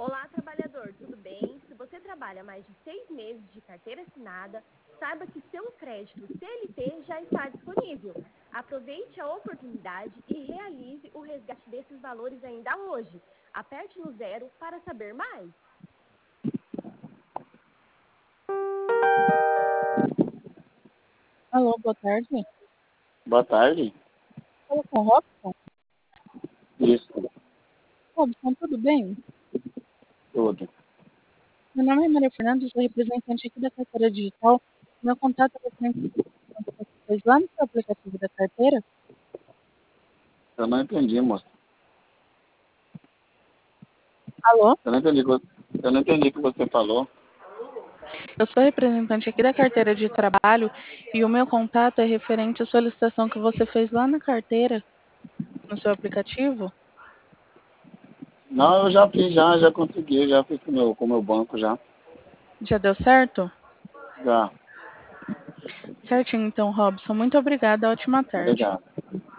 Olá, trabalhador, tudo bem? Se você trabalha mais de 6 meses de carteira assinada, saiba que seu crédito CLT já está disponível. Aproveite a oportunidade e realize o resgate desses valores ainda hoje. Aperte no 0 para saber mais. Alô, boa tarde. Boa tarde. Fala com o Robson. Isso, Robson, tudo bem? tudo. Meu nome é Maria Fernanda, sou representante aqui da carteira digital. Meu contato é referente à que você fez lá no seu aplicativo da carteira. Eu não entendi, moça. Alô? Eu não entendi o que você falou. Eu sou representante aqui da carteira de trabalho e o meu contato é referente à solicitação que você fez lá na carteira, no seu aplicativo. Não, eu já fiz, já consegui, já fiz com o meu banco já. Já deu certo? Já. Certinho, então, Robson. Muito obrigada. Ótima tarde. Obrigado.